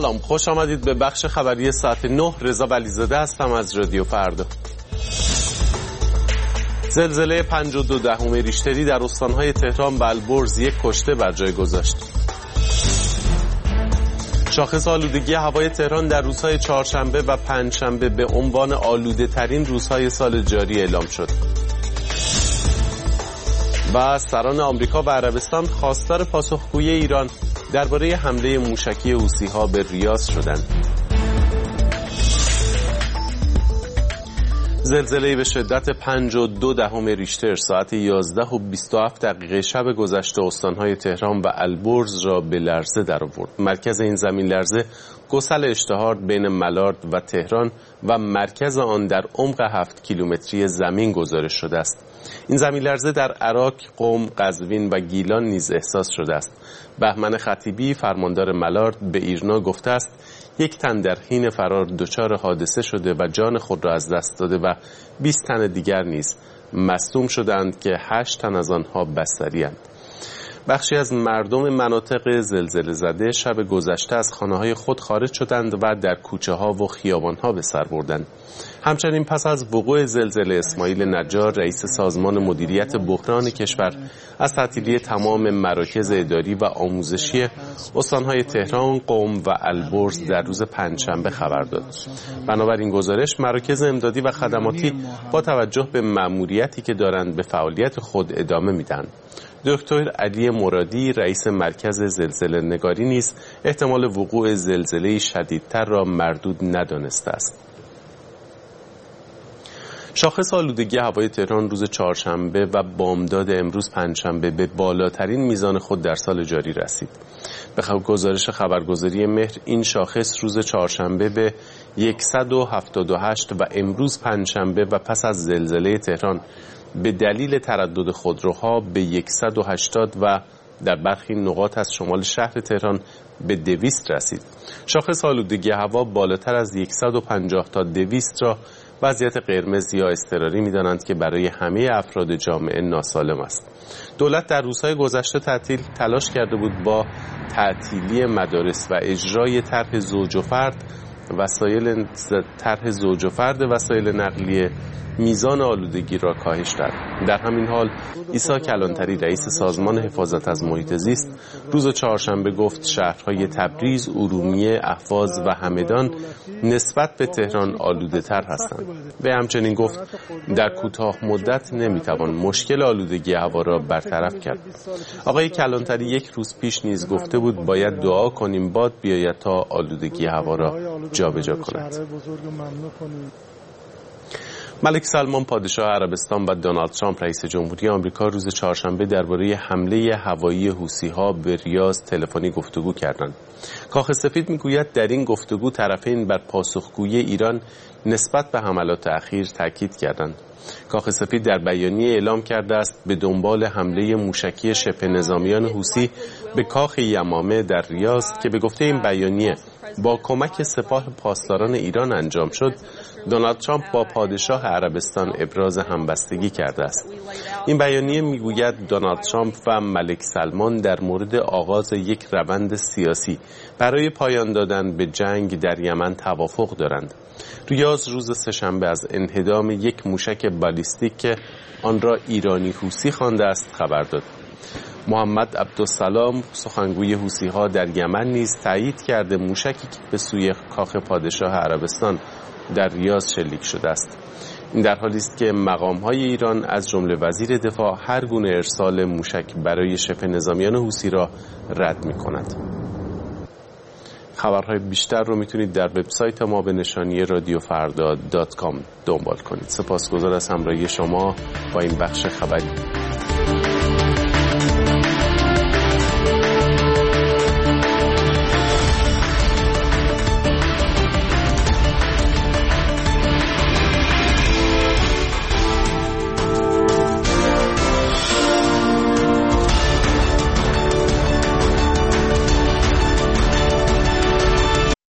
سلام، خوش آمدید به بخش خبری ساعت 9. رضا ولیزاده هستم از رادیو فردا. زلزله 5.2 ریشتری در استانهای تهران و البرز 1 کشته بر جای گذاشت. شاخص آلودگی هوای تهران در روزهای چهارشنبه و پنجشنبه به عنوان آلوده ترین روزهای سال جاری اعلام شد. و سران آمریکا و عربستان خواستار پاسخگویی ایران درباره حمله موشکی حوثی‌ها به ریاض شدند. زلزله به شدت 5.2 ریشتر ساعت 11:27 شب گذشته استانهای تهران و البرز را به لرزه درآورد. مرکز این زمین لرزه گسل اشتهارد بین ملارد و تهران و مرکز آن در عمق 7 کیلومتری زمین گزارش شده است. این زمین لرزه در عراق، قم، قزوین و گیلان نیز احساس شده است. بهمن خطیبی فرماندار ملارد به ایرنا گفته است 1 تن در حین فرار دچار حادثه شده و جان خود را از دست داده و 20 تن دیگر نیز مصدوم شدند که 8 تن از آنها بستری‌اند. بخشی از مردم مناطق زلزله زده شب گذشته از خانه‌های خود خارج شدند و در کوچه‌ها و خیابان‌ها به سر بردند. همچنین پس از وقوع زلزله اسماعیل نجار رئیس سازمان مدیریت بحران کشور از تعطیلی تمام مراکز اداری و آموزشی استان‌های تهران، قم و البرز در روز پنجشنبه خبر داد. بنابراین گزارش مراکز امدادی و خدماتی با توجه به مأموریتی که دارند به فعالیت خود ادامه میدن. دکتر علی مرادی رئیس مرکز زلزله نگاری نیز احتمال وقوع زلزله شدیدتر را مردود ندانسته است. شاخص آلودگی هوای تهران روز چهارشنبه و بامداد امروز پنجشنبه به بالاترین میزان خود در سال جاری رسید. به گزارش خبرگزاری مهر این شاخص روز چهارشنبه به 178 و امروز پنجشنبه و پس از زلزله تهران به دلیل تردد خودروها به 180 و در برخی نقاط از شمال شهر تهران به 200 رسید. شاخص آلودگی هوا بالاتر از 150 تا 200 را وضعیت قرمز یا اضطراری می‌دانند که برای همه افراد جامعه ناسالم است. دولت در روزهای گذشته تلاش کرده بود با تعطیلی مدارس و اجرای طرح زوج و فرد وسایل نقلیه میزان آلودگی را کاهش داد. در همین حال عیسی کلانتری رئیس سازمان حفاظت از محیط زیست روز چهارشنبه گفت شهرهای تبریز، ارومیه، اهواز و همدان نسبت به تهران آلوده تر هستند. و همچنین گفت در کوتاه مدت نمیتوان مشکل آلودگی هوا را برطرف کرد. آقای کلانتری 1 روز پیش نیز گفته بود باید دعا کنیم باد بیاید تا آلودگی هوا را جابجا کند. ملک سلمان پادشاه عربستان و دونالد ترامپ رئیس جمهوری آمریکا روز چهارشنبه درباره حمله هوایی حوثی‌ها به ریاض تلفنی گفتگو کردند. کاخ سفید میگوید در این گفتگو طرفین بر پاسخگویی ایران نسبت به حملات اخیر تاکید کردند. کاخ سفید در بیانیه اعلام کرده است به دنبال حمله موشکی شبه نظامیان حوثی به کاخ یمامه در ریاض که به گفته این بیانیه با کمک سپاه پاسداران ایران انجام شد، دونالد ترامپ با پادشاه عربستان ابراز همبستگی کرده است. این بیانیه میگوید دونالد ترامپ و ملک سلمان در مورد آغاز یک روند سیاسی برای پایان دادن به جنگ در یمن توافق دارند. ریاض روز سه‌شنبه از انهدام یک موشک بالیستیک که آن را ایرانی حوثی خوانده است خبر داد. محمد عبدالسلام سخنگوی حوثی‌ها در یمن نیز تایید کرده موشکی که به سوی کاخ پادشاه عربستان در ریاض شلیک شده است. این در حالی است که مقام‌های ایران از جمله وزیر دفاع هر گونه ارسال موشک برای شبه نظامیان حوثی را رد می‌کند. خبرهای بیشتر رو میتونید در وبسایت ما به نشانی radioffarda.com دنبال کنید. سپاسگزار از همراهی شما با این بخش خبری.